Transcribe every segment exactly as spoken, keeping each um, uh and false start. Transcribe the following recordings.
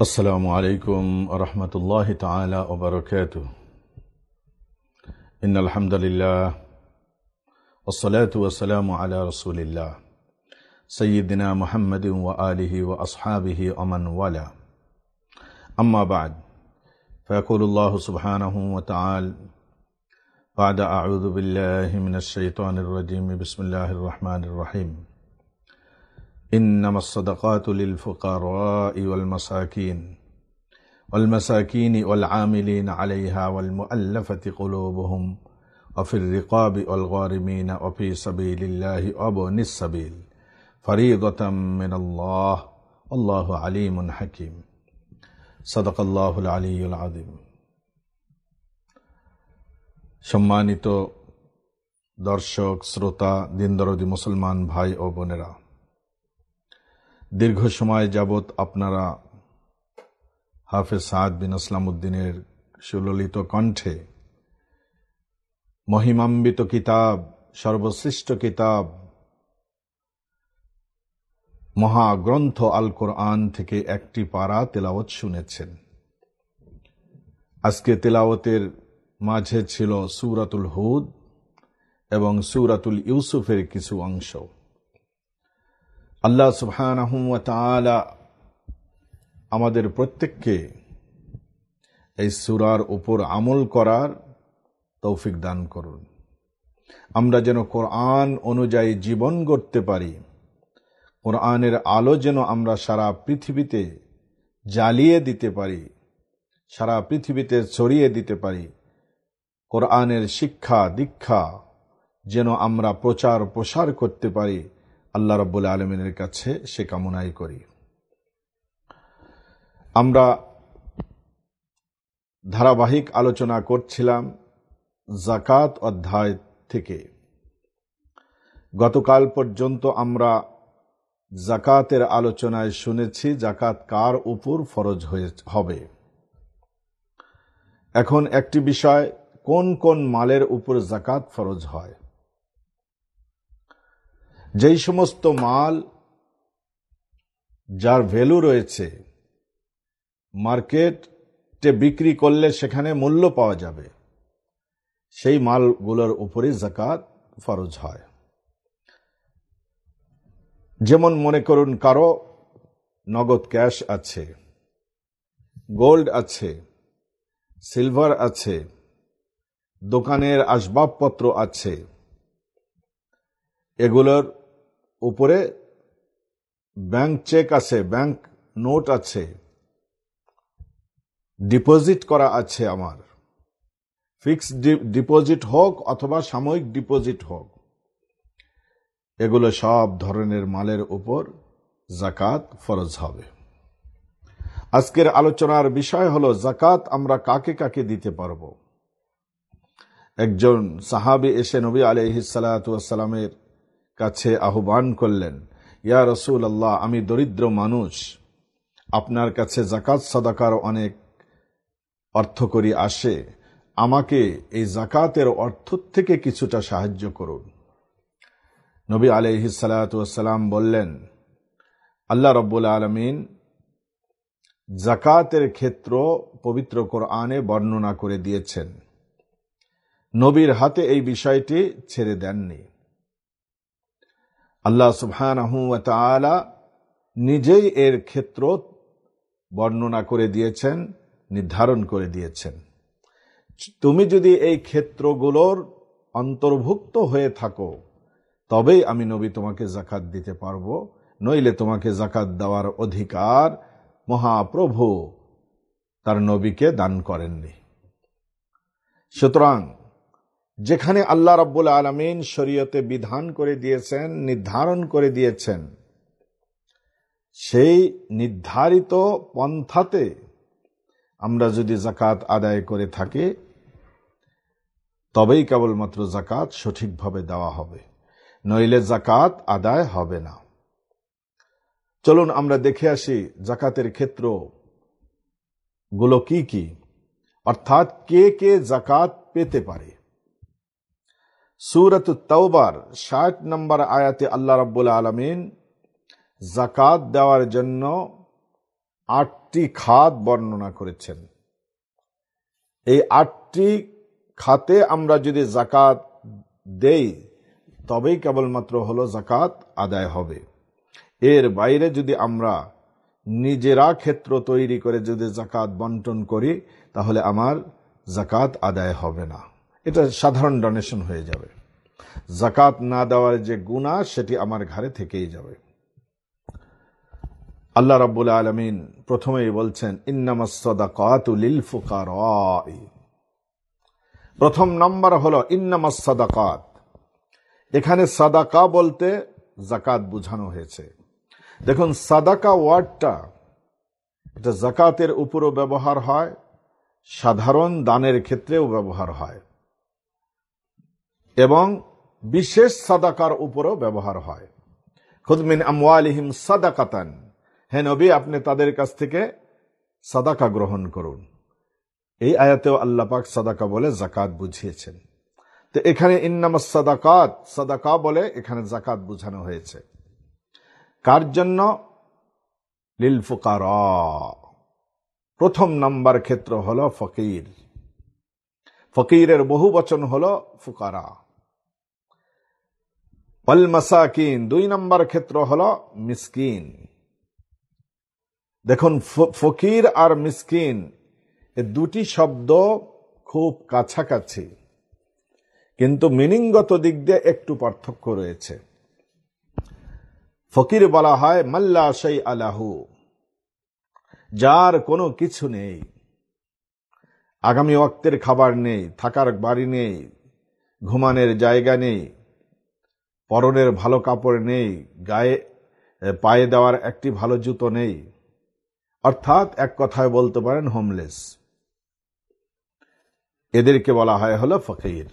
السلام عليكم ورحمة الله تعالى وبركاته. إن الحمد لله والصلاة والسلام على رسول الله سيدنا محمد وآله وأصحابه ومن والاه. أما بعد، فيقول الله سبحانه وتعالى بعد أعوذ بالله من الشيطان الرجيم بسم الله الرحمن الرحيم إنما الصدقات للفقراء والمساكين والمساكين والعاملين عليها والمؤلفة قلوبهم وفي الرقاب والغارمين وفي سبيل الله وابن السبيل فريضة من الله والله عليم حكيم. صدق الله العلي العظيم. সম্মানিত দর্শক, শ্রোতা, দিনদরদি মুসলমান ভাই ও বোনেরা, দীর্ঘ সময় যাবৎ আপনারা হাফেজ সাদ বিন আসলাম উদ্দিনের সুললিত কণ্ঠে মহিমান্বিত কিতাব, সর্বশ্রেষ্ঠ কিতাব, মহাগ্রন্থ আল কোরআন থেকে একটি পারা তেলাওয়াত শুনেছেন। আজকে তেলাওয়াতের মাঝে ছিল সূরাতুল হুদ এবং সূরাতুল ইউসুফের কিছু অংশ। আল্লাহ সুবহানাহু ওয়া তাআলা আমাদের প্রত্যেককে এই সূরার উপর আমল করার তৌফিক দান করুন। আমরা যেন কোরআন অনুযায়ী জীবন গড়তে পারি, কোরআনের আলো যেন আমরা সারা পৃথিবীতে জ্বালিয়ে দিতে পারি, সারা পৃথিবীতে ছড়িয়ে দিতে পারি। কোরআনের শিক্ষা দীক্ষা যেন আমরা প্রচার প্রসার করতে পারি, আল্লাহ রাব্বুল আলামিনের কাছে সে কামনাই করি। আমরা ধারাবাহিক আলোচনা করছিলাম যাকাত অধ্যায় থেকে। গতকাল পর্যন্ত আমরা যাকাতের আলোচনায় শুনেছি যাকাত কার উপর ফরজ হবে। এখন একটি বিষয়, কোন কোন মালের উপর যাকাত ফরজ হয়। যেই সমস্ত মাল যার ভ্যালু রয়েছে, মার্কেটে বিক্রি করলে সেখানে মূল্য পাওয়া যাবে, সেই মালগুলোর উপরে যাকাত ফরজ হয়। যেমন মনে করুন কারো নগদ ক্যাশ আছে, গোল্ড আছে, সিলভার আছে, দোকানের আসবাবপত্র আছে, এগুলোর উপরে ব্যাংক চেক আছে, ব্যাংক নোট আছে, ডিপোজিট করা আছে, আমার ফিক্সড ডিপোজিট হোক অথবা সাময়িক ডিপোজিট হোক, এগুলো সব ধরনের মালের উপর যাকাত ফরজ হবে। আজকের আলোচনার বিষয় হলো যাকাত আমরা কাকে কাকে দিতে পারবো। একজন সাহাবী এসে নবী আলাইহিস সালাতু ওয়াস সালামের কাছে আহ্বান করলেন, ইয়া রাসূলুল্লাহ, আমি দরিদ্র মানুষ, আপনার কাছে যাকাত সাদাকার অনেক অর্থকরী আসে, আমাকে এই যাকাতের অর্থ থেকে কিছুটা সাহায্য করুন। নবী আলাইহিস সালাতু ওয়াস সালাম বললেন, আল্লাহ রাব্বুল আলামিন যাকাতের ক্ষেত্র পবিত্র কোরআনে বর্ণনা করে দিয়েছেন, নবীর হাতে এই বিষয়টি ছেড়ে দেননি। আল্লাহ সুবহানাহু ওয়া তাআলা নিজেই এর ক্ষেত্র বর্ণনা করে দিয়েছেন, নির্ধারণ করে দিয়েছেন। তুমি যদি এই ক্ষেত্রগুলোর অন্তর্ভুক্ত হয়ে থাকো, তবেই আমি নবী তোমাকে যাকাত দিতে পারবো, নইলে তোমাকে যাকাত দেওয়ার অধিকার মহাপ্রভু তার নবীকে দান করেননি। সুতরাং যেখানে আল্লাহ রাব্বুল আলামিন শরীয়তে বিধান করে দিয়েছেন, নির্ধারণ করে দিয়েছেন, সেই নির্ধারিত পন্থাতে আমরা যদি যাকাত আদায় করে থাকি, তবেই কেবলমাত্র যাকাত সঠিকভাবে দেওয়া হবে, নইলে যাকাত আদায় হবে না। চলুন আমরা দেখে আসি যাকাতের ক্ষেত্র গুলো কি কি, অর্থাৎ কে কে যাকাত পেতে পারে। সূরাতুত তাওবার ষাট নম্বর আয়াতে আল্লাহ রাব্বুল আলামিন যাকাত দেওয়ার জন্য আটটি খাত বর্ণনা করেছেন। এই আটটি খাতে আমরা যদি জাকাত দেই তবেই কেবলমাত্র হলো জাকাত আদায় হবে। এর বাইরে যদি আমরা নিজেরা ক্ষেত্র তৈরি করে যদি জাকাত বন্টন করি তাহলে আমার জাকাত আদায় হবে না, এটা সাধারণ ডোনেশন হয়ে যাবে। জাকাত না দেওয়ার যে গুনাহ সেটি আমার ঘরে থেকেই যাবে। আল্লাহ রাব্বুল আলামিন প্রথমেই বলছেন ইন্নামাস সাদাকাতু লিল ফুকারা। প্রথম নাম্বার হলো ইন্নামাস সাদাকাত। এখানে সাদাকা বলতে জাকাত বোঝানো হয়েছে। দেখুন, সাদাকা ওয়ার্ডটা এটা জাকাতের উপরও ব্যবহার হয়, সাধারণ দানের ক্ষেত্রেও ব্যবহার হয় এবং বিশেষ সাদাকার উপরও ব্যবহার হয়। খুদ মিন আমওয়ালিহিম সাদাকাতান, হে নবী আপনি তাদের কাছ থেকে সাদাকা গ্রহণ করুন। এই আয়াতেও আল্লাহ পাক সাদাকা বলে জাকাত বুঝিয়েছেন। তো এখানে ইন্নামাস সাদাকাত, সাদাকা বলে এখানে জাকাত বোঝানো হয়েছে। কার জন্য? লিল ফুকারা। প্রথম নাম্বার ক্ষেত্র হলো ফকির। ফকিরের বহু বচন হলো ফুকারা। ওয়াল মাসাকিন, দুই নাম্বার ক্ষেত্র হলো মিসকিন। দেখুন, ফকির আর মিসকিন এই দুটি শব্দ খুব কাছাকাছি, কিন্তু মিনিংগত দিক দিয়ে একটু পার্থক্য রয়েছে। ফকির বলা হয় মাল্লা শাই আলাহু, যার কোনো কিছু নেই, আগামী ওয়াক্তের খাবার নেই, থাকার বাড়ি নেই, ঘুমানোর জায়গা নেই, পরনের ভালো কাপড় নেই, গায়ে পায়ে দেওয়ার একটি ভালো জুতো নেই, অর্থাৎ এক কথায় বলতে পারেন হোমলেস। এদেরকে বলা হয় হলো ফকির।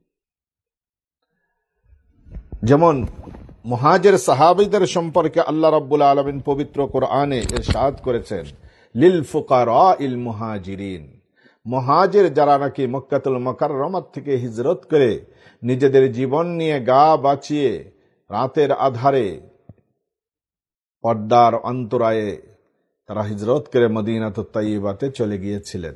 যেমন মুহাজির সাহাবীদের সম্পর্কে আল্লাহ রাব্বুল আলামিন পবিত্র কোরআনে ইরশাদ করেছেন লিল ফুকারা ইল মুহাজিরিন। মুহাজির যারা নাকি মক্কাতুল মুকাররমা থেকে হিজরত করে নিজেদের জীবন নিয়ে গা বাঁচিয়ে রাতের আধারে পর্দার অন্তরায়ে তারা হিজরত করে মদিনাতুত তাইয়্যিবাতে চলে গিয়েছিলেন।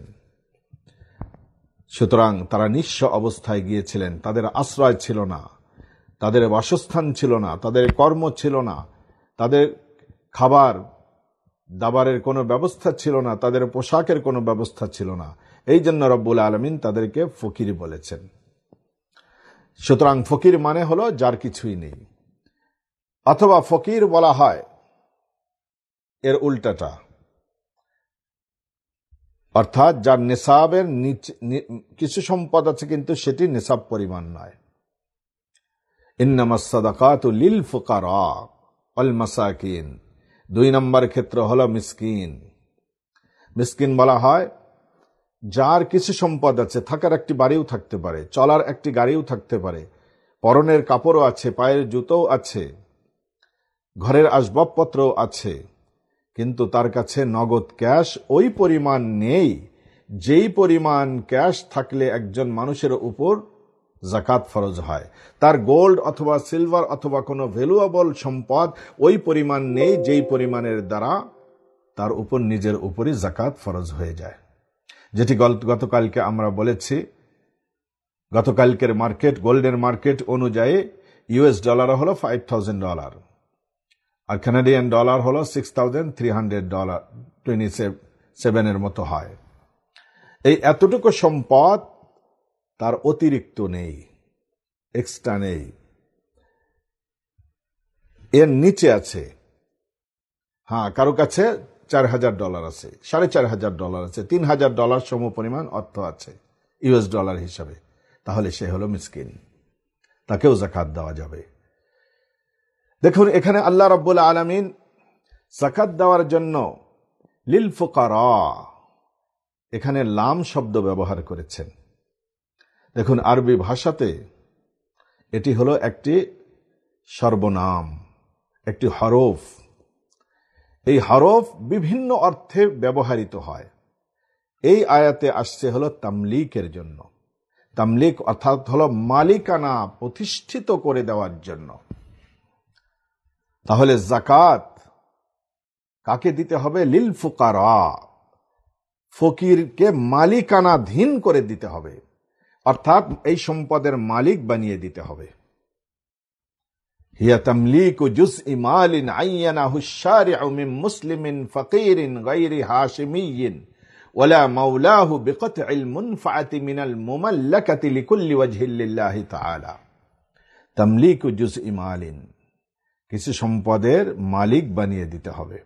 সুতরাং তারা নিঃস্ব অবস্থায় গিয়েছিলেন, তাদের আশ্রয় ছিল না, তাদের বাসস্থান ছিল না, তাদের কর্ম ছিল না, তাদের খাবার দাবারের কোনো ব্যবস্থা ছিল না, তাদের পোশাকের কোনো ব্যবস্থা ছিল না। এই জন্য রব্বুল আলামিন তাদেরকে ফকির বলেছেন। সুতরাং ফকির মানে হলো যার কিছুই নেই, অথবা ফকির বলা হয় এর উল্টাটা, অর্থাৎ যার নিসাবের নিচে কিছু সম্পদ আছে কিন্তু সেটি নিসাব পরিমাণ নয়। ইন্নামাস সাদাকাতু লিল ফুকারা ওয়াল মাসাকিন। দুই নম্বর ক্ষেত্র হলো মিসকিন। মিসকিন বলা হয় যার কিছু সম্পদ আছে, থাকার একটি বাড়িও থাকতে পারে, চলার একটি গাড়িও থাকতে পারে, পরনের কাপড়ও আছে, পায়ের জুতোও আছে, ঘরের আসবাবপত্রও আছে, কিন্তু তার কাছে নগদ ক্যাশ ওই পরিমাণ নেই যেই পরিমাণ ক্যাশ থাকলে একজন মানুষের উপর জাকাত ফরজ হয়। তার গোল্ড অথবা সিলভার অথবা কোনো ভ্যালুয়েবল সম্পদ ওই পরিমাণ নেই যেই পরিমাণের দ্বারা তার উপর নিজের উপরই জাকাত ফরজ হয়ে যায়। যেটি গতকালকে আমরা বলেছি, গতকালকের মার্কেট, গোল্ডের মার্কেট অনুযায়ী ইউএস ডলার হলো ফাইভ থাউজেন্ড ডলার আর কানাডিয়ান ডলার হলো six thousand three hundred dollar twenty সেভেনের মতো হয়। এই এতটুকু সম্পদ তার অতিরিক্ত নেই, এক্সট্রা নেই, এর নিচে আছে। হ্যাঁ, কারো কাছে চার হাজার ডলার আছে, সাড়ে চার হাজার ডলার আছে, তিন হাজার ডলার সম পরিমাণ অর্থ আছে ইউএস ডলার হিসাবে, তাহলে সে হলো মিসকিন, তাকেও যাকাত দেওয়া যাবে। দেখুন, এখানে আল্লাহ রাব্বুল আলামিন যাকাত দেওয়ার জন্য লিল ফুকারা এখানে লাম শব্দ ব্যবহার করেছেন। দেখুন, আরবি ভাষাতে এটি হলো একটি সর্বনাম, একটি হরফ। এই হরফ বিভিন্ন অর্থে ব্যবহৃত হয়। এই আয়াতে আসছে হলো তামলিকের জন্য। তামলিক অর্থাৎ হলো মালিকানা প্রতিষ্ঠিত করে দেওয়ার জন্য। তাহলে যাকাত কাকে দিতে হবে? লিল ফুকারা, ফকিরকে মালিকানাধীন করে দিতে হবে, অর্থাৎ এই সম্পদের মালিক বানিয়ে দিতে হবে। হিয়া তামলিকু জুজই মালিন আইয়ানাহু আশ-শারি'উ মিন মুসলিমিন ফাকিরিন গায়রি হাশিমিয়্যিন ওয়ালা মাওলাহু বিকত'ইল মুনফাআতি মিনাল মুমাল্লাকাতি লিকুল্লি ওয়াজহিন লিল্লাহি তাআলা। তামলিকু জুজই মালিন, কিছু সম্পদের মালিক বানিয়ে দিতে হবে।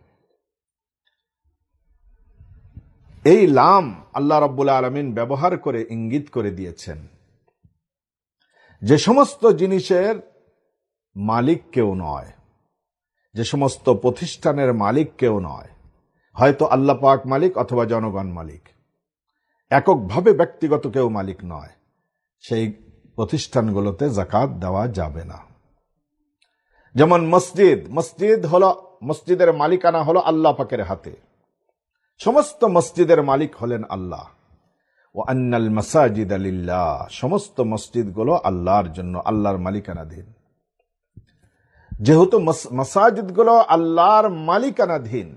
এই লাম আল্লাহ রাব্বুল আলামিন ব্যবহার করে ইঙ্গিত করে দিয়েছেন যে সমস্ত জিনিসের মালিক কেউ নয়, যে সমস্ত প্রতিষ্ঠানের মালিক কেউ নয়, হয়তো আল্লাহ পাক মালিক অথবা জনগণ মালিক, এককভাবে ব্যক্তিগত কেউ মালিক নয়, সেই প্রতিষ্ঠানগুলোতে যাকাত দেওয়া যাবে না। যেমন মসজিদ, মসজিদ হলো, মসজিদের মালিকানা হলো আল্লাহ পাকের হাতে, সমস্ত মসজিদের মালিক হলেন আল্লাহ। ওয়া আন্নাল মাসাজিদা লিল্লাহ, সমস্ত মসজিদগুলো আল্লাহর জন্য, আল্লাহর মালিকানাধীন। যেহেতু মাসাজিদগুলো আল্লাহর মালিকানাধীন,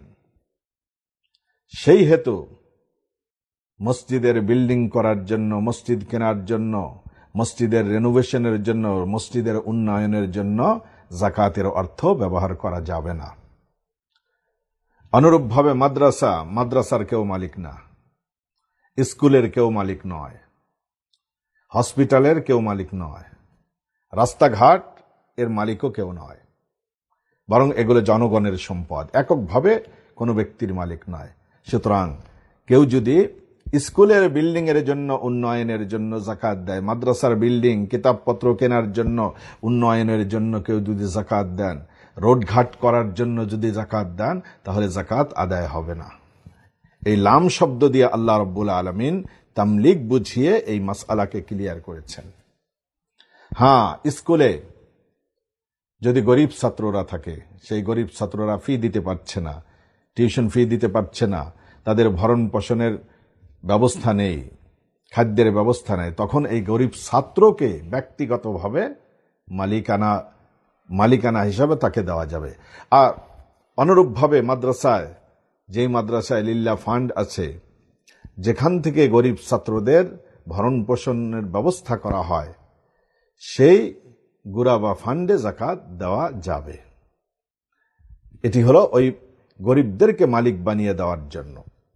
সেই হেতু মসজিদের বিল্ডিং করার জন্য, মসজিদ কেনার জন্য, মসজিদের রেনোভেশনের জন্য, মসজিদের উন্নয়নের জন্য যাকাতের অর্থ ব্যবহার করা যাবে না। অনুরূপভাবে মাদ্রাসা, মাদ্রাসার কেউ মালিক না, স্কুলের কেউ মালিক নয়, হসপিটালের কেউ মালিক নয়, রাস্তাঘাট এর মালিকও কেউ নয়, বরং এগুলো জনগণের সম্পদ, এককভাবে কোনো ব্যক্তির মালিক নয়। সুতরাং কেউ যদি স্কুলের বিল্ডিং এর জন্য, উন্নয়নের জন্য যাকাত দেয়, মাদ্রাসার বিল্ডিং, কিতাবপত্র কেনার জন্য, উন্নয়নের জন্য কেউ যদি যাকাত দেন, রোডঘাট করার জন্য যদি যাকাত দেন, তাহলে যাকাত আদায় হবে না। এই লাম শব্দ দিয়ে আল্লাহ রাব্বুল আলামিন তামলিক বুঝিয়ে এই মাসআলাকে ক্লিয়ার করেছেন। হ্যাঁ, স্কুলে যদি গরিব ছাত্ররা থাকে, সেই গরিব ছাত্ররা ফি দিতে পারছে না, টিউশন ফি দিতে পারছে না, তাদের ভরণ পোষণের ব্যবস্থা নেই, খাদ্যের ব্যবস্থা নেই, তখন এই গরিব ছাত্রকে ব্যক্তিগতভাবে মালিকানা মালিকানা হিসাবে তাকে দেওয়া যাবে। আর অনুরূপভাবে মাদ্রাসায়, যেই মাদ্রাসায় লিল্লাহ ফান্ড আছে, যেখান থেকে গরিব ছাত্রদের ভরণ পোষণের ব্যবস্থা করা হয়, সেই গুরা বা ফান্ডে যাকাত দেওয়া যাবে। এটি হলো ওই গরিবদেরকে মালিক বানিয়ে দেওয়ার জন্য।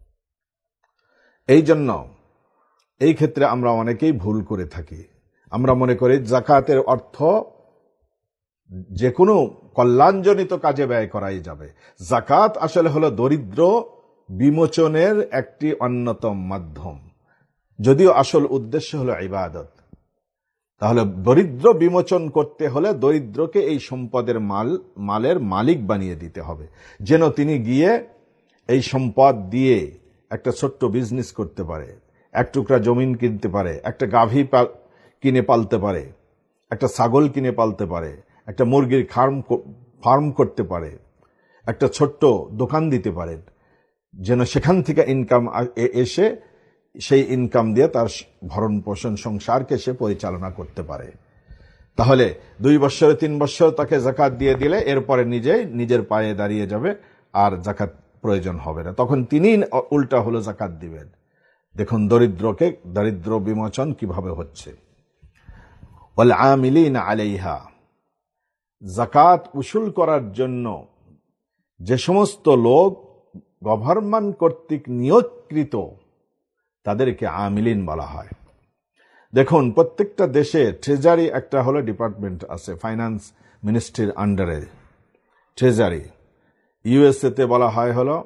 এই জন্য এই ক্ষেত্রে আমরা অনেকেই ভুল করে থাকি। আমরা মনে করি যাকাতের অর্থ যে কোনো কল্যাণজনিত কাজে ব্যয় করাই যাবে। যাকাত আসলে হলো দরিদ্র বিমোচনের একটি অন্যতম মাধ্যম, যদিও আসল উদ্দেশ্য হলো ইবাদত। তাহলে দরিদ্র বিমোচন করতে হলে দরিদ্রকে এই সম্পদের মাল মালের মালিক বানিয়ে দিতে হবে, যেন তিনি গিয়ে এই সম্পদ দিয়ে একটা ছোট্ট বিজনেস করতে পারে, এক টুকরা জমিন কিনতে পারে, একটা গাভী কিনে পালতে পারে, একটা ছাগল কিনে পালতে পারে, একটা মুরগির ফার্ম ফার্ম করতে পারে, একটা ছোট্ট দোকান দিতে পারেন, যেন সেখান থেকে ইনকাম এসে সেই ইনকাম দিয়ে তার ভরণ পোষণ সংসারকে সে পরিচালনা করতে পারে। তাহলে দুই বছর তিন বছর তাকে যাকাত দিয়ে দিলে এরপরে নিজেই নিজের পায়ে দাঁড়িয়ে যাবে, আর যাকাত প্রয়োজন হবে না, তখন তিনি উল্টা হলো যাকাত দিবেন। দেখুন দরিদ্রকে দারিদ্র বিমোচন কিভাবে হচ্ছে। ওয়াল আমিলিনা আলাইহা, যাকাত উসুল করার জন্য যে সমস্ত লোক গভর্নমেন্ট কর্তৃক নিয়োগকৃত, তাদেরকে আমিলিন বলা হয়। দেখুন প্রত্যেকটা দেশে ট্রেজারি একটা হলো ডিপার্টমেন্ট আছে, ফাইন্যান্স মিনিস্ট্রির আন্ডারে ট্রেজারি। ইউএসএ তে বলা হয় হলো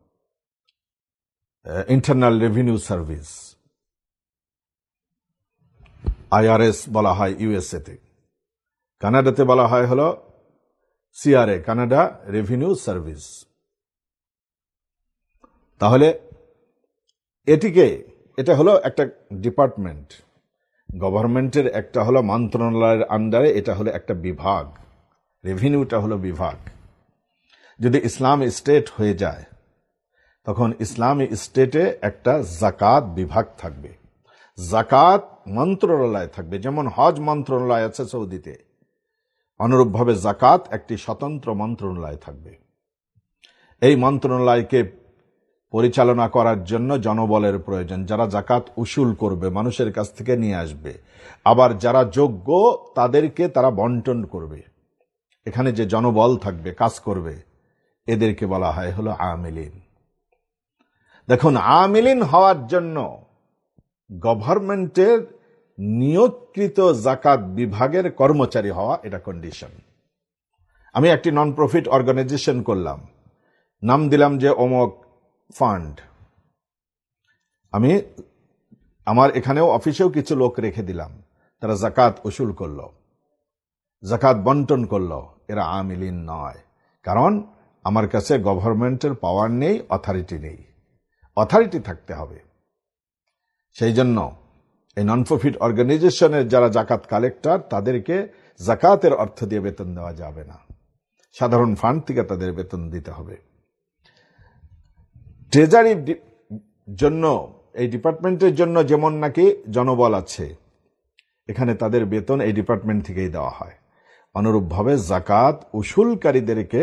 ইন্টারনাল রেভিনিউ সার্ভিস, আইআরএস বলা হয় ইউএসএ তে। কানাডাতে বলা হয় হলো সিআরএ, কানাডা রেভিনিউ সার্ভিস। তাহলে এটিকে, এটা হলো একটা ডিপার্টমেন্ট, গভর্নমেন্টের একটা হলো মন্ত্রণালয়ের আন্ডারে, এটা হলো একটা বিভাগ, রেভিনিউটা হলো বিভাগ। যদি ইসলামী স্টেট হয়ে যায়, তখন ইসলামী স্টেটে একটা যাকাত বিভাগ থাকবে, যাকাত মন্ত্রণালয় থাকবে। যেমন হজ মন্ত্রণালয় আছে সৌদিতে, অনুরূপভাবে যাকাত একটি স্বতন্ত্র মন্ত্রণালয় থাকবে। এই মন্ত্রণালয়কে পরিচালনা করার জন্য জনবলের প্রয়োজন, যারা জাকাত উসুল করবে, মানুষের কাছ থেকে নিয়ে আসবে, আবার যারা যোগ্য তাদেরকে তারা বন্টন করবে। এখানে যে জনবল থাকবে, কাজ করবে, এদেরকে বলা হয় হলো আমিলিন। দেখুন, আমিলিন হওয়ার জন্য গভর্নমেন্টের নিয়োগকৃত জাকাত বিভাগের কর্মচারী হওয়া এটা কন্ডিশন। আমি একটি নন প্রফিট অর্গানাইজেশন করলাম, নাম দিলাম যে অমক ফান্ড। আমি আমার এখানেও অফিসেও কিছু লোক রেখে দিলাম, তারা জাকাত উসুল করলো, জাকাত বন্টন করলো, এরা আমিলিন নয়। কারণ আমার কাছে গভর্নমেন্টের পাওয়ার নেই, অথরিটি নেই। অথরিটি থাকতে হবে। সেই জন্য এই নন প্রফিট অর্গানাইজেশনের যারা জাকাত কালেক্টর, তাদেরকে জাকাতের অর্থ দিয়ে বেতন দেওয়া যাবে না, সাধারণ ফান্ড থেকে তাদের বেতন দিতে হবে। ট্রেজারির জন্য, এই ডিপার্টমেন্টের জন্য যেমন নাকি জনবল আছে, এখানে তাদের বেতন এই ডিপার্টমেন্ট থেকেই দেওয়া হয়। অনুরূপভাবে জাকাত উসুলকারীদেরকে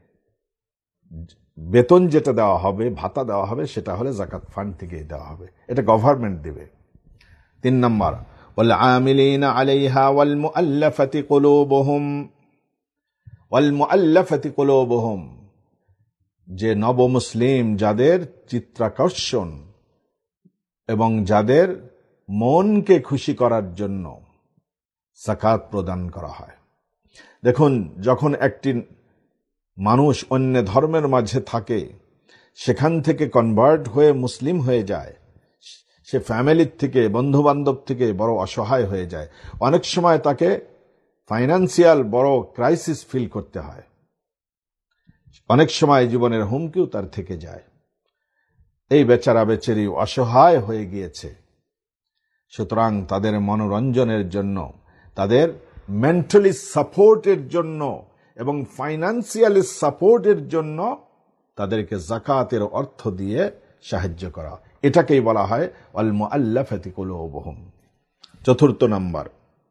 বেতন যেটা দেওয়া হবে, ভাতা দেওয়া হবে, সেটা হলে জাকাত ফান্ড থেকেই দেওয়া হবে, এটা গভর্নমেন্ট দেবে। তিন নম্বর, ওয়াল আমিলিনা আলাইহা ওয়াল মুআল্লাফাতি কুলুবুহুম ওয়াল মুআল্লাফাতি কুলুবুহুম, যে নবমুসলিম যাদের চিত্তাকর্ষণ এবং যাদের মনকে খুশি করার জন্য যাকাত প্রদান করা হয়। দেখুন, যখন একটি মানুষ অন্য ধর্মের মাঝে থাকে, সেখান থেকে কনভার্ট হয়ে মুসলিম হয়ে যায়, সে ফ্যামিলির থেকে, বন্ধু বান্ধব থেকে বড় অসহায় হয়ে যায়। অনেক সময় তাকে ফাইন্যান্সিয়াল বড় ক্রাইসিস ফিল করতে হয়, অনেক সময় জীবনের হুমকিও তার থেকে যায়। এই বেচারা বেচারি অসহায় হয়ে গিয়েছে। সুতরাং তাদের মনোরঞ্জনের জন্য, তাদের মেন্টালি সাপোর্টের জন্য এবং ফাইন্যান্সিয়ালি সাপোর্টের জন্য তাদেরকে যাকাতের অর্থ দিয়ে সাহায্য করা, এটাকেই বলা হয় আল মুআল্লাফাতি কুলুবুহুম। চতুর্থ নাম্বার,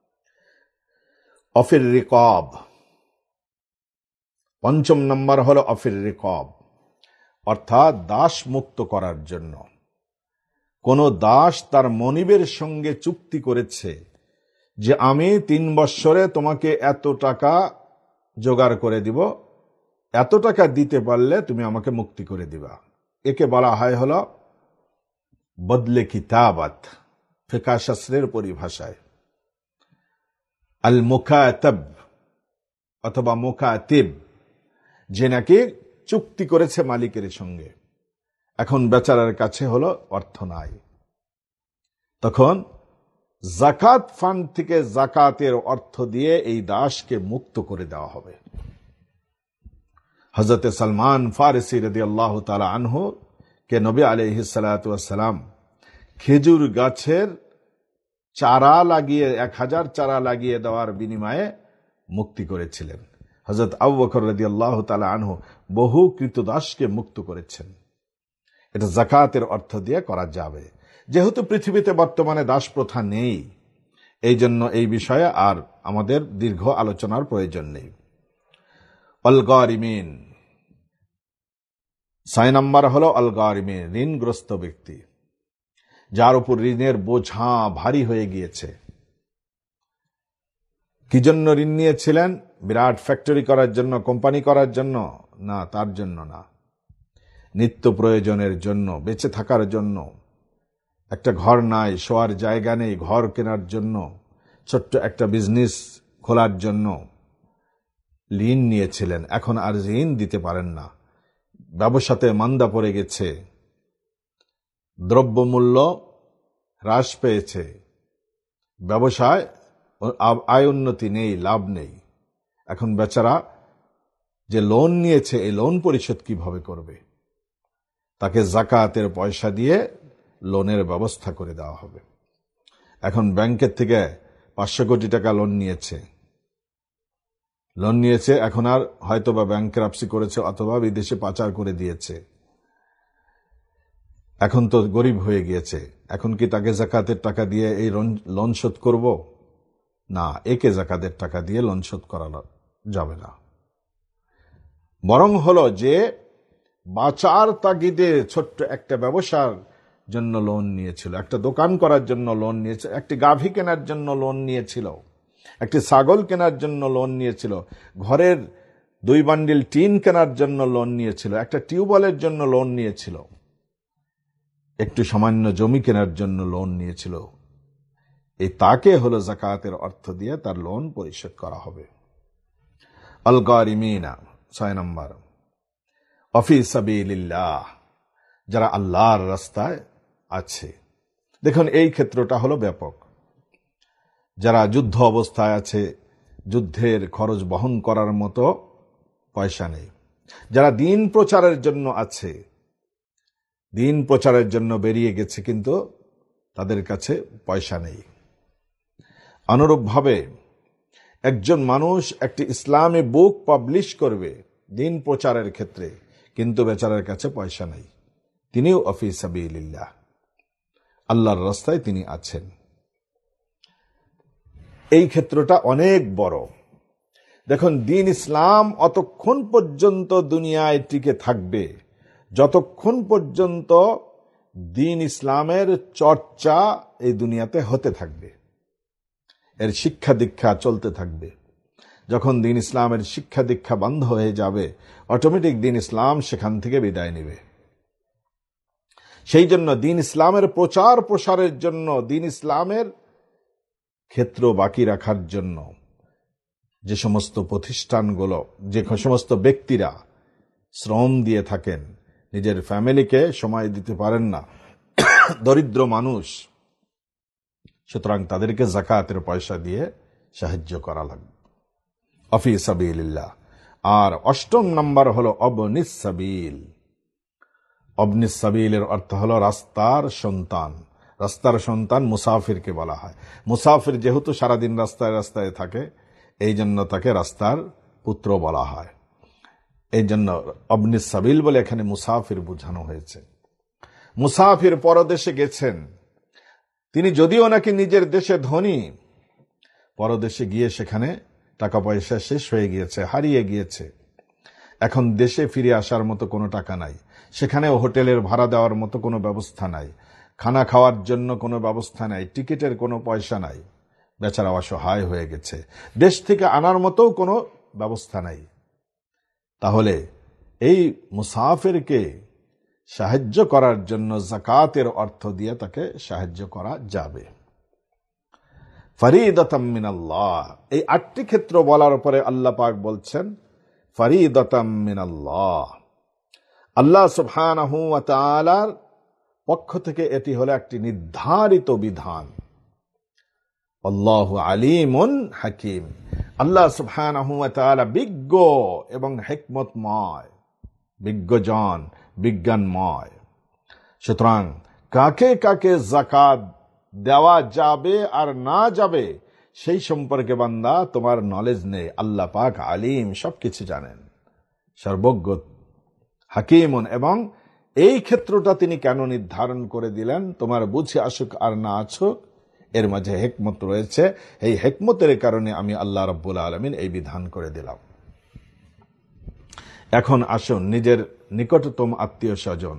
অফির রিকাব। পঞ্চম নম্বর হলো অফির রিকাব, অর্থাৎ দাস মুক্ত করার জন্য। কোন দাস তার মনিবের সঙ্গে চুক্তি করেছে যে আমি তিন বৎসরে তোমাকে এত টাকা জোগাড় করে দিব, এত টাকা দিতে পারলে তুমি আমাকে মুক্তি করে দিবা, একে বলা হয় হলো বদলে কিতাবাত, ফিকহ শাস্ত্রের পরিভাষায় আল মুকাতাব অথবা মুকাতিব, যে নাকি চুক্তি করেছে মালিকের সঙ্গে। এখন বেচারার কাছে হলো অর্থ নাই, তখন যাকাত ফান্ড থেকে যাকাতের অর্থ দিয়ে এই দাসকে মুক্ত করে দেওয়া হবে। হযরত সালমান ফারসি রাদিয়াল্লাহু তাআলা আনহু কে নবী আলাইহিস সালাতু ওয়াস সালাম খেজুর গাছের চারা লাগিয়ে, এক হাজার চারা লাগিয়ে দেওয়ার বিনিময়ে মুক্তি করেছিলেন। হযরত আবু বকর রাদিয়াল্লাহু তাআলা আনহু বহু কৃতদাসকে মুক্ত করেছেন। এটা যাকাতের অর্থ দিয়ে করা যাবে। যেহেতু পৃথিবীতে বর্তমানে দাস প্রথা নেই, এই জন্য এই বিষয়ে আর আমাদের দীর্ঘ আলোচনার প্রয়োজন নেই। আল গারিমিন, ছয় নম্বর হলো আল গারিমিন, ঋণগ্রস্ত ব্যক্তি, যার উপর ঋণের বোঝা ভারী হয়ে গিয়েছে। কি জন্য ঋণ নিয়েছিলেন? বিরাট ফ্যাক্টরি করার জন্য, কোম্পানি করার জন্য না, তার জন্য না, নিত্য প্রয়োজনের জন্য, বেঁচে থাকার জন্য। একটা ঘর নাই, শোয়ার জায়গা নেই, ঘর কেনার জন্য, ছোট্ট একটা বিজনেস খোলার জন্য ঋণ নিয়েছিলেন। এখন আর ঋণ দিতে পারেন না, ব্যবসাতে মান্দা পড়ে গেছে, দ্রব্যমূল্য হ্রাস পেয়েছে, ব্যবসায় আয় উন্নতি নেই, লাভ নেই। এখন বেচারা যে লোন নিয়েছে, এই লোন পরিশোধ কিভাবে করবে? তাকে যাকাতের পয়সা দিয়ে লোনের ব্যবস্থা করে দেওয়া হবে। এখন ব্যাংকের থেকে পাঁচশো কোটি টাকা লোন নিয়েছে, লোন নিয়েছে এখন আর হয়তো বা ব্যাংকরাপসি করেছে অথবা বিদেশে পাচার করে দিয়েছে, এখন তো গরিব হয়ে গিয়েছে। এখন কি তাকে যাকাতের টাকা দিয়ে এই লোন শোধ করব? না, একে যাকাতের টাকা দিয়ে লোন শোধ করা যাবে না। বরং হলো যে বাঁচার তাগিদে ছোট্ট একটা ব্যবসার জন্য লোন নিয়েছিল, একটা দোকান করার জন্য লোন নিয়েছিল, একটি গাভী কেনার জন্য লোন নিয়েছিল, একটি ছাগল কেনার জন্য লোন নিয়েছিল, ঘরের দুই বান্ডিল টিন কেনার জন্য লোন নিয়েছিল, একটা টিউবওয়েলের জন্য লোন নিয়েছিল, একটু সামান্য জমি কেনার জন্য লোন নিয়েছিল। এই তাকে হলো যাকাতের অর্থ দিয়ে তার লোন পরিশোধ করা হবে। আল গারিমিনা, ছয় নম্বর, ওয়াফি সাবিলিল্লাহ, যারা আল্লাহর রাস্তায় আছে। দেখুন এই ক্ষেত্রটা হলো ব্যাপক। যারা যুদ্ধ অবস্থায় আছে, যুদ্ধের খরচ বহন করার মতো পয়সা নেই, যারা দিন প্রচারের জন্য আছে, দিন প্রচারের জন্য বেরিয়ে গেছে কিন্তু তাদের কাছে পয়সা নেই। অনুরূপভাবে একজন মানুষ একটি ইসলামী বুক পাবলিশ করবে দিন প্রচারের ক্ষেত্রে, কিন্তু বেচারের কাছে পয়সা নেই, তিনিও ফি সাবিলিল্লাহ, আল্লাহর রাস্তায় তিনি আছেন। এই ক্ষেত্রটা অনেক বড়। দেখুন, দিন ইসলাম অতক্ষণ পর্যন্ত দুনিয়ায় টিকে থাকবে যতক্ষণ পর্যন্ত দিন ইসলামের চর্চা এই দুনিয়াতে হতে থাকবে, এর শিক্ষা দীক্ষা চলতে থাকবে। যখন দিন ইসলামের শিক্ষা দীক্ষা বন্ধ হয়ে যাবে, অটোমেটিক দিন ইসলাম সেখান থেকে বিদায় নেবে। সেই জন্য দিন ইসলামের প্রচার প্রসারের জন্য, দিন ইসলামের ক্ষেত্র বাকি রাখার জন্য যে সমস্ত প্রতিষ্ঠানগুলো, যে সমস্ত ব্যক্তিরা শ্রম দিয়ে থাকেন, নিজের ফ্যামিলিকে সময় দিতে পারেন না, দরিদ্র মানুষ, সুতরাং তাদেরকে যাকাতের পয়সা দিয়ে সাহায্য করা লাগবে, ওয়াফি সাবিলিল্লাহ। আর অষ্টম নাম্বার হলো অবনিস সাবিল। অবনিস সাবিলের অর্থ হলো রাস্তার সন্তান। রাস্তার সন্তান মুসাফিরকে বলা হয়। মুসাফির যেহেতু সারাদিন রাস্তায় রাস্তায় থাকে, এই জন্য তাকে রাস্তার পুত্র বলা হয়। এই জন্য অবনিস সাবিল বলে এখানে মুসাফির বোঝানো হয়েছে। মুসাফির পরদেশে গেছেন, তিনি যদিও নাকি নিজের দেশে ধনী, পরদেশে গিয়ে সেখানে টাকা পয়সা শেষ হয়ে গিয়েছে, হারিয়ে গিয়েছে। এখন দেশে ফিরে আসার মতো কোনো টাকা নাই, সেখানেও হোটেলের ভাড়া দেওয়ার মতো কোনো ব্যবস্থা নাই, খানা খাওয়ার জন্য কোনো ব্যবস্থা নাই, টিকিটের কোনো পয়সা নাই, বেচারা অসহায় হয়ে গেছে, দেশ থেকে আনার মতো কোনো ব্যবস্থা নাই। তাহলে এই মুসাফিরকে সাহায্য করার জন্য যাকাতের অর্থ দিয়ে তাকে সাহায্য করা যাবে। ফরিদাতাম মিনাল্লাহ, এই আটটি ক্ষেত্র বলার পরে আল্লাহ পাক বলছেন ফরিদাতাম মিনাল্লাহ, আল্লাহ সুবহানাহু ওয়া তাআলার পক্ষ থেকে এটি হলো একটি নির্ধারিত বিধান। আল্লাহু আলিমুন হাকিম, আল্লাহ সুবহানাহু ওয়া তাআলা বিজ্ঞ এবং হিকমতময়, বিজ্ঞজন, বিজ্ঞানময়। সুতরাং কাকে কাকে যাকাত দেওয়া যাবে আর না যাবে সেই সম্পর্কে বান্দা তোমার নলেজ নেই। আল্লাহ পাক আলিম, সবকিছু জানেন, সর্বজ্ঞ, হাকিমুন, এবং এই ক্ষেত্রটা তিনি কেন নির্ধারণ করে দিলেন, তোমার বুঝে আসুক আর না আসুক, এর মাঝে হিকমত রয়েছে। এই হিকমতের কারণে আমি আল্লাহ রাব্বুল আলামিন এই বিধান করে দিলাম। এখন আসুন, নিজের নিকটতম আত্মীয় স্বজন,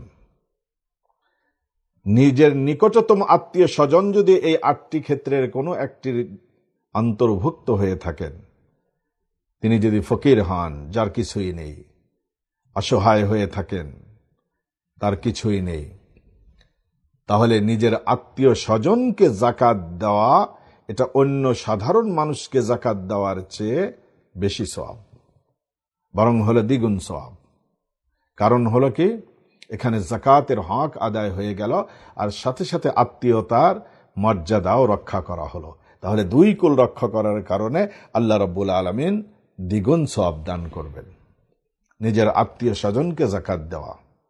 নিজের নিকটতম আত্মীয় স্বজন যদি এই আটটি ক্ষেত্রের কোনো একটির অন্তর্ভুক্ত হয়ে থাকেন, তিনি যদি ফকির হন, যার কিছুই নেই, অসহায় হয়ে থাকেন, তার কিছুই নেই, তাহলে নিজের আত্মীয় স্বজনকে যাকাত দেওয়া এটা অন্য সাধারণ মানুষকে যাকাত দেওয়ার চেয়ে বেশি সওয়াব, বরং হলো দ্বিগুণ সওয়াব। কারণ হলো কি, এখানে যাকাতের হক আদায় হয়ে গেল, আর সাথে সাথে আত্মীয়তার মর্যাদাও রক্ষা করা হলো। তাহলে দুই কুল রক্ষা করার কারণে আল্লাহ রাব্বুল আলামিন দ্বিগুণ সওয়াব দান করবেন। নিজের আত্মীয় স্বজনকে যাকাত দেওয়া।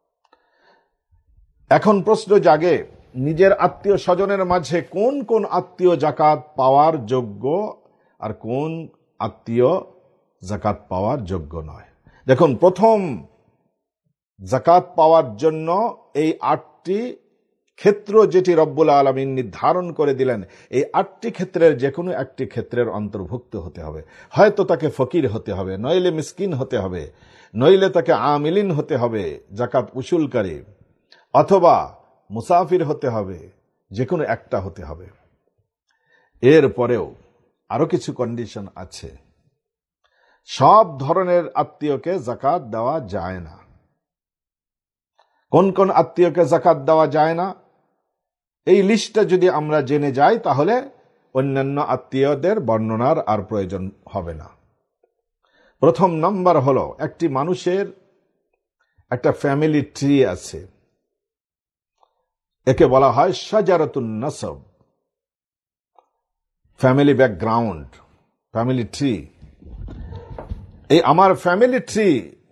এখন প্রশ্ন জাগে, নিজের আত্মীয় স্বজনের মাঝে কোন কোন আত্মীয় যাকাত পাওয়ার যোগ্য আর কোন আত্মীয় যাকাত পাওয়ার যোগ্য নয়। দেখুন, প্রথম যাকাত পাওয়ার জন্য এই আটটি ক্ষেত্র যেটি রব্বুল আলামিন নির্ধারণ করে দিলেন, এই আটটি ক্ষেত্রের যে কোনো একটি ক্ষেত্রের অন্তর্ভুক্ত হতে হবে। হয়তো তাকে ফকির হতে হবে, নইলে মিসকিন হতে হবে, নইলে তাকে আমিলিন হতে হবে, জাকাত উসুলকারী, অথবা মুসাফির হতে হবে, যে কোনো একটা হতে হবে। এর পরেও আরো কিছু কন্ডিশন আছে। সব ধরনের আত্মীয়কে জাকাত দেওয়া যায় না। কোন কোন আত্মীয়কে জাকাত দেওয়া যায় না, এই লিস্টটা যদি আমরা জেনে যাই তাহলে অন্যান্য আত্মীয়দের বর্ণনার আর প্রয়োজন হবে না। প্রথম নাম্বার হলো, একটি মানুষের একটা ফ্যামিলি ট্রি আছে, একে বলা হয় শাজারাতুন নাসব, ফ্যামিলি ব্যাকগ্রাউন্ড, ফ্যামিলি ট্রি। এই আমার ফ্যামিলি ট্রি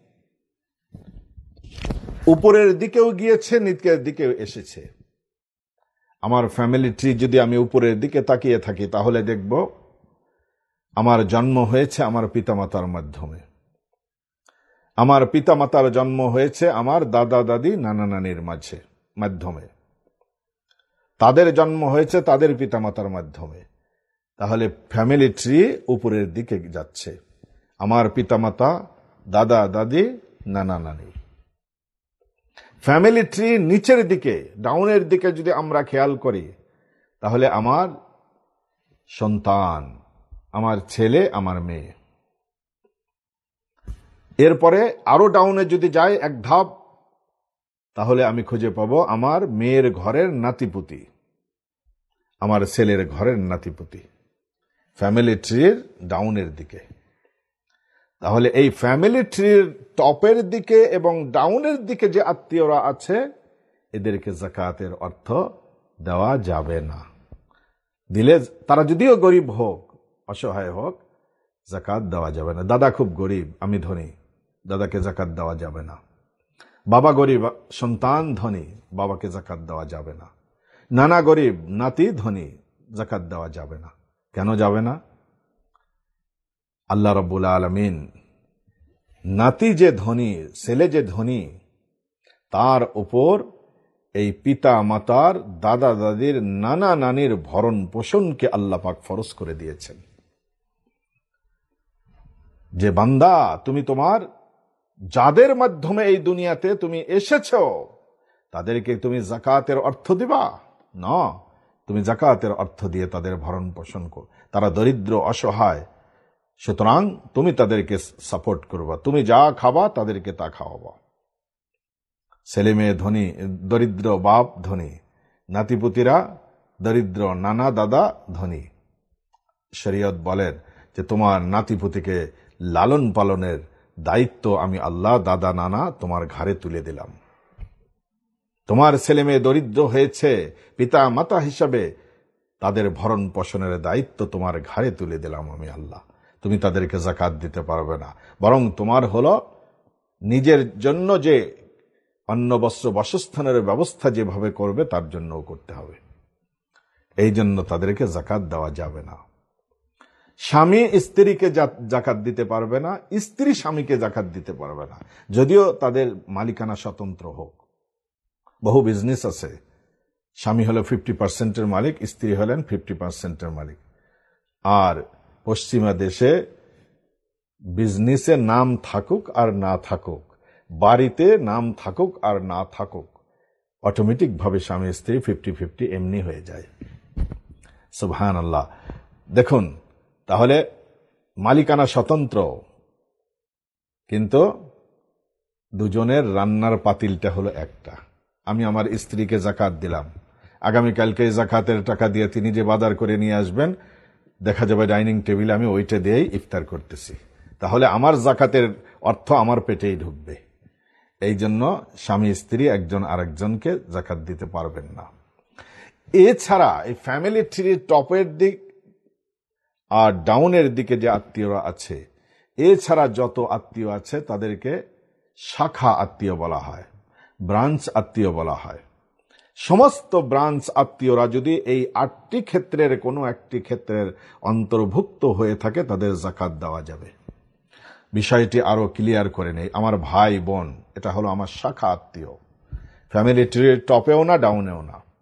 উপরের দিকেও গিয়েছে, নিচের দিকেও এসেছে। আমার ফ্যামিলি ট্রি যদি আমি উপরের দিকে তাকিয়ে থাকি তাহলে দেখব আমার জন্ম হয়েছে আমার পিতামাতার মাধ্যমে, আমার পিতামাতার জন্ম হয়েছে আমার দাদা দাদি নানা নানির মাঝে মাধ্যমে, তাদের জন্ম হয়েছে তাদের পিতামাতার মাধ্যমে। তাহলে ফ্যামিলি ট্রি উপরের দিকে যাচ্ছে, আমার পিতামাতা, দাদা দাদি, নানা নানি। ফ্যামিলি ট্রি নিচের দিকে, ডাউনের দিকে যদি আমরা খেয়াল করি তাহলে আমার সন্তান, আমার ছেলে, আমার মেয়ে। এরপরে আরো ডাউনে যদি যাই এক ধাপ, তাহলে আমি খুঁজে পাবো আমার মেয়ের ঘরের নাতিপুতি, আমার ছেলের ঘরের নাতিপুতি, ফ্যামিলি ট্রির ডাউনের দিকে। তাহলে এই ফ্যামিলি ট্রির টপের দিকে এবং ডাউনের দিকে যে আত্মীয়রা আছে এদেরকে জাকাতের অর্থ দেওয়া যাবে না। দিলে তারা যদিও গরিব হোক, অসহায় হোক, জাকাত দেওয়া যাবে না। দাদা খুব গরিব, আমি ধনী, দাদাকে জাকাত দেওয়া যাবে না। বাবা গরিব, সন্তান ধনী, বাবাকে জাকাত দেওয়া যাবে না। নানা গরিব, নাতি ধনী, জাকাত দেওয়া যাবে না। কেন যাবে না? আল্লাহ রাব্বুল আলামিন নাতি যে ধনী, ছেলে যে ধনী, তার উপর এই পিতা মাতার, দাদা দাদির, নানা নানির ভরণ পোষণকে আল্লাহ পাক ফরজ করে দিয়েছেন। যে বান্দা, তুমি তোমার যাদের মাধ্যমে এই দুনিয়াতে তুমি এসেছো তাদেরকে তুমি জাকাতের অর্থ দিবা না, তুমি জাকাতের অর্থ দিয়ে তাদের ভরণ পোষণ কর। তারা দরিদ্র অসহায়, সুতরাং তুমি তাদেরকে সাপোর্ট করবা, তুমি যা খাবা তাদেরকে তা খাওয়াবা। ছেলে মেয়ে ধনী, দরিদ্র বাপ ধনী, নাতিপুতিরা দরিদ্র, নানা দাদা ধনী। শরীয়ত বলেন যে তোমার নাতিপুতিকে লালন পালনের দায়িত্ব আমি আল্লাহ, দাদা নানা তোমার ঘাড়ে তুলে দিলাম। তোমার ছেলে মেয়ে দরিদ্র হয়েছে, পিতা মাতা হিসাবে তাদের ভরণ পোষণের দায়িত্ব তোমার ঘাড়ে তুলে দিলাম আমি আল্লাহ। তুমি তাদেরকে জাকাত দিতে পারবে না, বরং তোমার হলো নিজের জন্য যে অন্ন বস্ত্র বাসস্থানের ব্যবস্থা যেভাবে করবে তার জন্যও করতে হবে। এই জন্য তাদেরকে জাকাত দেওয়া যাবে না। স্বামী স্ত্রীকে জাকাত দিতে পারবে না, স্ত্রী স্বামীকে জাকাত দিতে পারবে না, যদিও তাদের মালিকানা স্বতন্ত্র হোক। বহু বিজনেস আছে, স্বামী হলো ফিফটি পার্সেন্টের মালিক, স্ত্রী হলেন ফিফটি পার্সেন্টের মালিক। আর পশ্চিমা দেশে বিজনেসে নাম থাকুক আর না থাকুক, বাড়িতে নাম থাকুক আর না থাকুক, অটোমেটিক ভাবে স্বামী স্ত্রী ফিফটি ফিফটি এমনি হয়ে যায়। সুবহানাল্লাহ। দেখুন, তাহলে মালিকানা স্বতন্ত্র, কিন্তু দুজনের রান্নার পাতিলটা হলো একটা। আমি আমার স্ত্রীকে জাকাত দিলাম, আগামীকালকে জাকাতের টাকা দিয়ে তিনি যে বাজার করে নিয়ে আসবেন, দেখা যাবে ডাইনিং টেবিলে আমি ওইটা দিয়েই ইফতার করতেছি। তাহলে আমার জাকাতের অর্থ আমার পেটেই ঢুকবে। এই জন্য স্বামী স্ত্রী একজন আরেকজনকে জাকাত দিতে পারবেন না। এছাড়া এই ফ্যামিলি ট্রির টপের দিক আর ডাউনের দিকে যে আত্মীয়রা আছে, এছাড়া যত আত্মীয় আছে তাদেরকে শাখা আত্মীয় বলা হয়, ব্রাঞ্চ আত্মীয় বলা হয়। সমস্ত ব্রাঞ্চ আত্মীয়রা যদি এই আটটি ক্ষেত্রের কোনো একটি ক্ষেত্রের অন্তর্ভুক্ত হয়ে থাকে তাদের জাকাত দেওয়া যাবে। বিষয়টি আরো ক্লিয়ার করে নেই। আমার ভাই বোন, এটা হলো আমার শাখা আত্মীয়, ফ্যামিলি ট্রির টপেও না ডাউনেও না।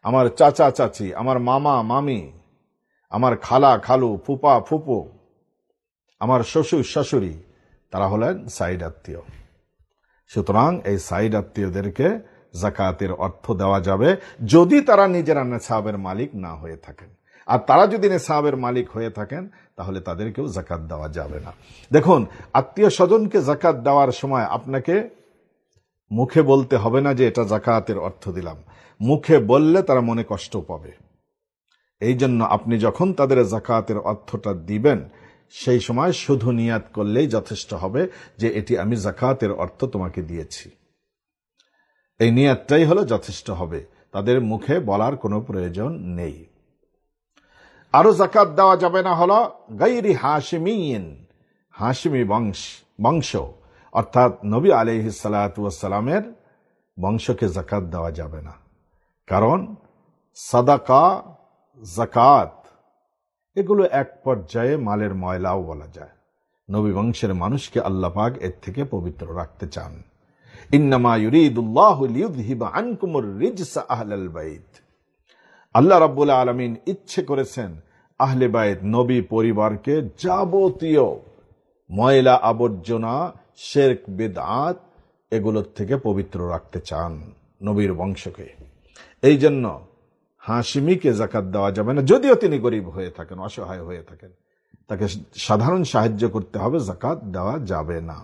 আমার চাচা চাচি, আমার মামা মামি, আমার খালা খালু, ফুপা ফুপু, আমার শ্বশুর শাশুড়ি, তারা হলেন সাইড আত্মীয়। সুতরাং এই সাইড আত্মীয়দেরকে যাকাতের অর্থ দেওয়া যাবে যদি তারা নিজেরা নেশাবের মালিক না হয়ে থাকেন। আর তারা যদি নেশাবের মালিক হয়ে থাকেন তাহলে তাদেরকেও যাকাত দেওয়া যাবে না। দেখুন, আত্মীয় স্বজনকে যাকাত দেওয়ার সময় আপনাকে মুখে বলতে হবে না যে এটা যাকাতের অর্থ দিলাম। মুখে বললে তারা মনে কষ্ট পাবে। এই জন্য আপনি যখন তাদের যাকাতের অর্থটা দিবেন সেই সময় শুধু নিয়াত করলেই যথেষ্ট হবে যে এটি আমি যাকাতের অর্থ তোমাকে দিয়েছি। এই নিয়াতটাই হলো যথেষ্ট হবে, তাদের মুখে বলার কোনো প্রয়োজন নেই। আরো যাকাত দেওয়া যাবে না হলো গায়রি হাশিমিন, হাশিমি বংশ বংশ অর্থাৎ নবী আলাইহিস সালাতু ওয়াস সালামের বংশকে যাকাত দেওয়া যাবে না। কারণ সাদাকা, যাকাত এগুলো এক পর্যায়ে মালের ময়লাও বলা যায়। নবী বংশের মানুষকে আল্লাহ পাক এর থেকে পবিত্র রাখতে চান। ইন্নামা ইউরিদুল্লাহু লিইউযহিবা আনকুমুর রিজসা আহলাল বাইত। আল্লাহ রাব্বুল আলামিন ইচ্ছে করেছেন আহলে বাইত নবী পরিবারকে যাবতীয় ময়লা আবর্জনা, শিরক, বিদআত এগুলোর থেকে পবিত্র রাখতে চান নবীর বংশকে। এই জন্য হাশিমিকে যাকাত দেওয়া যাবে না, যদিও তিনি গরিব হয়ে থাকেন, অসহায় হয়ে থাকেন, তাকে সাধারণ সাহায্য করতে হবে, যাকাত দেওয়া যাবে না।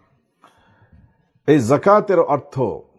এই যাকাতের অর্থ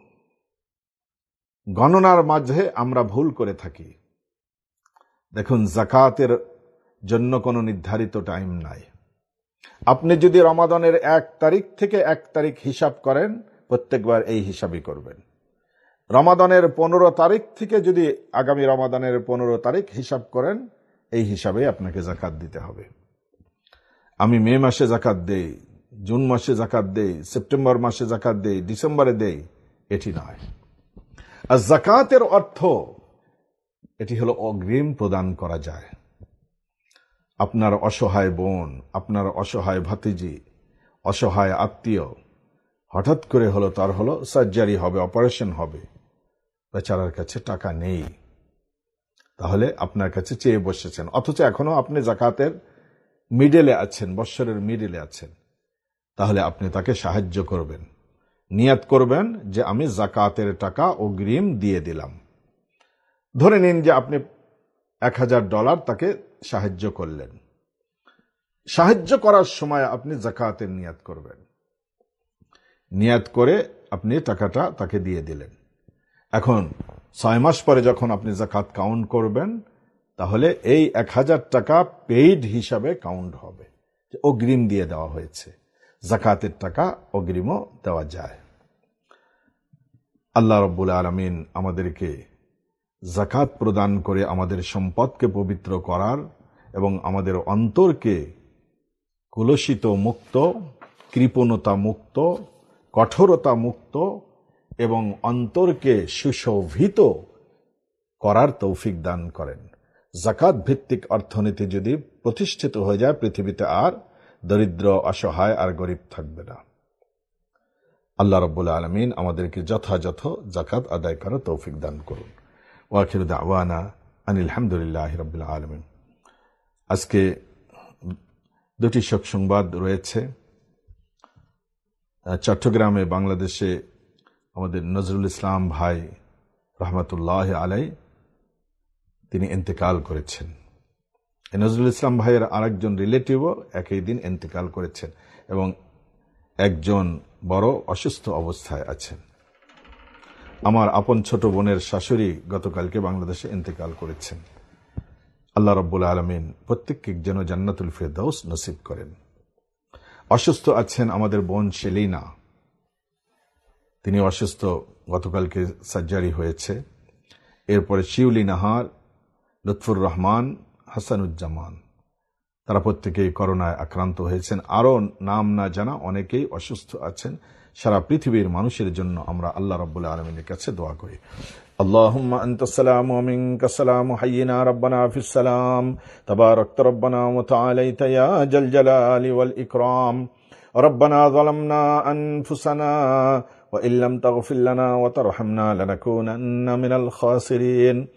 গণনার মাঝে আমরা ভুল করে থাকি। দেখুন, যাকাতের জন্য কোনো নির্ধারিত টাইম নাই। আপনি যদি রমাদানের এক তারিখ থেকে এক তারিখ হিসাব করেন, প্রত্যেকবার এই হিসাবই করবেন। রমাদানের পনেরো তারিখ থেকে যদি আগামী রমাদানের পনেরো তারিখ হিসাব করেন, এই হিসাবে আপনাকে যাকাত দিতে হবে। আমি মে মাসে যাকাত দেই, জুন মাসে যাকাত দেই, সেপ্টেম্বর মাসে যাকাত দেই, ডিসেম্বরে দেই, এটি নয়। আর যাকাতের অর্থ এটি হলো অগ্রিম প্রদান করা যায়। আপনার অসহায় বোন, আপনার অসহায় ভাতিজি, অসহায় আত্মীয় হঠাৎ করে হলো তার হলো সার্জারি হবে, অপারেশন হবে, বেচারার কাছে টাকা নেই, তাহলে আপনার কাছে চেয়ে বসেছেন, অথচ এখনো আপনি যাকাতের মিডলে আছেন, বৎসরের মিডলে আছেন, তাহলে আপনি তাকে সাহায্য করবেন। নিয়াত করবেন যে আমি যাকাতের টাকা অগ্রিম দিয়ে দিলাম। ধরে নিন যে আপনি এক হাজার ডলার তাকে সাহায্য করলেন। সাহায্য করার সময় আপনি যাকাতের নিয়াত করবেন। নিয়াত করে আপনি টাকাটা তাকে দিয়ে দিলেন। এখন ছয় মাস পরে যখন আপনি যাকাত কাউন্ট করবেন, তাহলে এই এক হাজার টাকা পেইড হিসাবে কাউন্ট হবে, অগ্রিম দিয়ে দেওয়া হয়েছে। যাকাতের টাকা অগ্রিমও দেওয়া যায়। আল্লাহ রাব্বুল আলামিন আমাদেরকে যাকাত প্রদান করে আমাদের সম্পদকে পবিত্র করার এবং আমাদের অন্তরকে কুলসিত মুক্ত, কৃপণতা মুক্ত, কঠোরতা মুক্ত এবং অন্তরকে সুশোভিত করার তৌফিক দান করেন। যাকাত ভিত্তিক অর্থনীতি যদি প্রতিষ্ঠিত হয়ে যায়, পৃথিবীতে আর দরিদ্র, অসহায় আর গরিব থাকবে না। আল্লাহ রাব্বুল আলামিন আমাদেরকে যথাযথ যাকাত আদায় করার তৌফিক দান করুন। ওয়া আখিরু দাওয়ানা আনিল হামদুলিল্লাহি রাব্বিল আলামিন। আজকে দুটি শোক সংবাদ রয়েছে। চট্টগ্রামে বাংলাদেশে আমাদের নজরুল ইসলাম ভাই রহমতুল্লাহ আলাই তিনি ইন্তেকাল করেছেন। নজরুল ইসলাম ভাইয়ের আরেকজন রিলেটিভও একই দিন ইন্তেকাল করেছেন এবং একজন বড় অসুস্থ অবস্থায় আছেন। আমার আপন ছোট বোনের শাশুড়ি গতকালকে বাংলাদেশে ইন্তেকাল করেছেন। আল্লাহ রাব্বুল আলামিন প্রত্যেককে যেন জান্নাতুল ফেরদাউস নসিব করেন। অসুস্থ আছেন আমাদের বোন সেলিনা, তিনি অসুস্থ, গতকালকে সার্জারি হয়েছে। এরপরে শিউলি নাহার, লুৎফুর রহমান, হাসানুজ্জামান, তারা প্রত্যেকেই করোনায় আক্রান্ত হয়েছেন। আরও নাম না জানা অনেকেই অসুস্থ আছেন। সারা পৃথিবীর মানুষের জন্য আমরা আল্লাহ রাব্বুল আলামিনের কাছে দোয়া করি। اللهم أنت السلام ومنك السلام حينا ربنا في السلام تباركت ربنا وتعاليت يا ذا الجلال والإكرام ربنا ظلمنا أنفسنا وإن لم تغفر لنا وترحمنا لنكونن من الخاسرين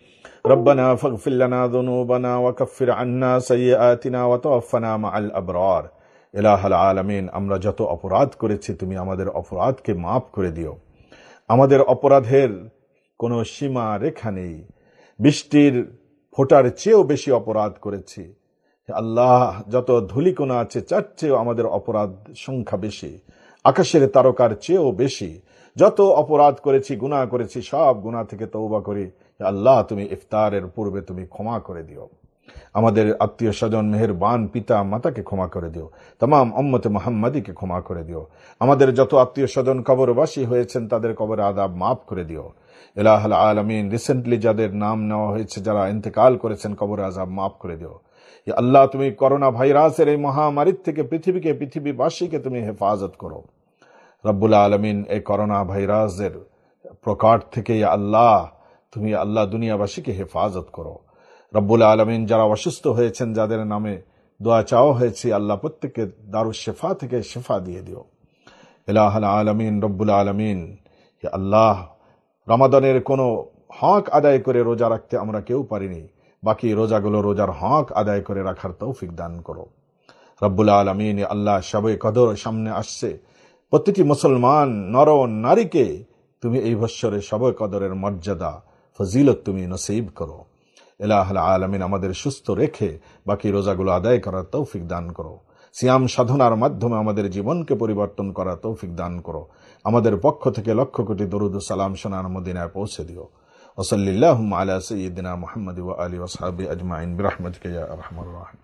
রব্বানা ফাগফির লানা যুনুবানা ওয়া কাফির আন্না সাইয়্যাতিনা ওয়া তাওয়াফফানা মাআল আবরার। ইলাহাল আলামিন, আমরা যত অপরাধ করেছি তুমি আমাদের অপরাধকে মাফ করে দিও। আমাদের অপরাধের কোনো সীমা রেখা নেই, বৃষ্টির ফোঁটার চেয়েও বেশি অপরাধ করেছি। আল্লাহ, যত ধূলিকণা আছে তার চেয়েও আমাদের অপরাধ সংখ্যা বেশি, আকাশের তারকার চেয়েও বেশি। যত অপরাধ করেছি, গুনাহ করেছি, সব গুনাহ থেকে তওবা করি। আল্লাহ, তুমি ইফতারের পূর্বে তুমি ক্ষমা করে দিও। আমাদের আত্মীয় স্বজন, মেহেরবান পিতা মাতাকে ক্ষমা করে দিও। তামাম উম্মতে মুহাম্মাদীকে ক্ষমা করে দিও। আমাদের যত আত্মীয় স্বজন কবরবাসী হয়েছেন তাদের কবর আযাব মাফ করে দিও। ইলাহুল আলামিন, রিসেন্টলি যাদের নাম নেওয়া হয়েছে, যারা ইন্তেকাল করেছেন, কবর আযাব মাফ করে দিও। ইয়া আল্লাহ, তুমি করোনা ভাইরাসের এই মহামারীর থেকে পৃথিবীকে, পৃথিবীবাসীকে তুমি হেফাজত করো। রব্বুল আলামিন, এই করোনা ভাইরাসের প্রকার থেকে ইয়া আল্লাহ তুমি আল্লাহ দুনিয়াবাসীকে হেফাজত করো। রব্বুল আলামিন, যারা অসুস্থ হয়েছেন, যাদের নামে দোয়া চাওয়া হয়েছে, আল্লাহ প্রত্যেককে দারুশ শিফা থেকে শিফা দিয়ে দিও। ইলাহুল আলামিন, রব্বুল আলামিন, ইয়া আল্লাহ, রমাদানের কোনো হক আদায় করে রোজা রাখতে আমরা কেউ পারিনি, বাকি রোজাগুলো রোজার হক আদায় করে রাখার তৌফিক দান করো। রব্বুল আলামিন, ইয়া আল্লাহ, শবে কদর সামনে আসছে, প্রতিটি মুসলমান নর নারীকে তুমি এই বৎসরে শবে কদরের মর্যাদা ফজিলত তুমি নসিব করো। ইলাহুল আলামিন, আমাদের সুস্থ রেখে বাকি রোজাগুলো আদায় করার তৌফিক দান করো। সিয়াম সাধনার মাধ্যমে আমাদের জীবনকে পরিবর্তন করার তৌফিক দান করো। আমাদের পক্ষ থেকে লক্ষ কোটি দরুদ ও সালাম সোনার মদিনায় পৌঁছে দিও। ওয়া সাল্লাল্লাহু আলা সাইয়্যিদিনা মুহাম্মদ ওয়া আলিহি ওয়া সাহবিহি আজমাইন বিরহমাতিকা ইয়া আরহামার রাহিম।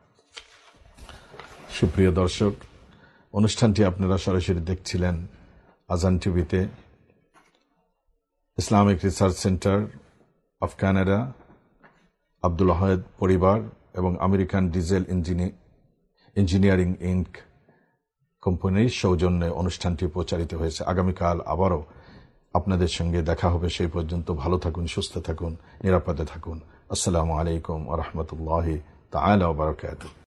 সুপ্রিয় দর্শক, অনুষ্ঠানটি আপনারা সরাসরি দেখছিলেন আজান টিভিতে। Islamic Research Centre of Canada, Abdul Ahad পরিবার এবং আমেরিকান ডিজেল ইঞ্জিনিয়ারিং ইনক কোম্পানির সৌজন্যে অনুষ্ঠানটি প্রচারিত হয়েছে। আগামীকাল আবারও আপনাদের সঙ্গে দেখা হবে। সেই পর্যন্ত ভালো থাকুন, সুস্থ থাকুন, নিরাপদে থাকুন। আসসালামু আলাইকুম ওয়া রাহমাতুল্লাহি তাআলা ওয়া বারাকাতুহু।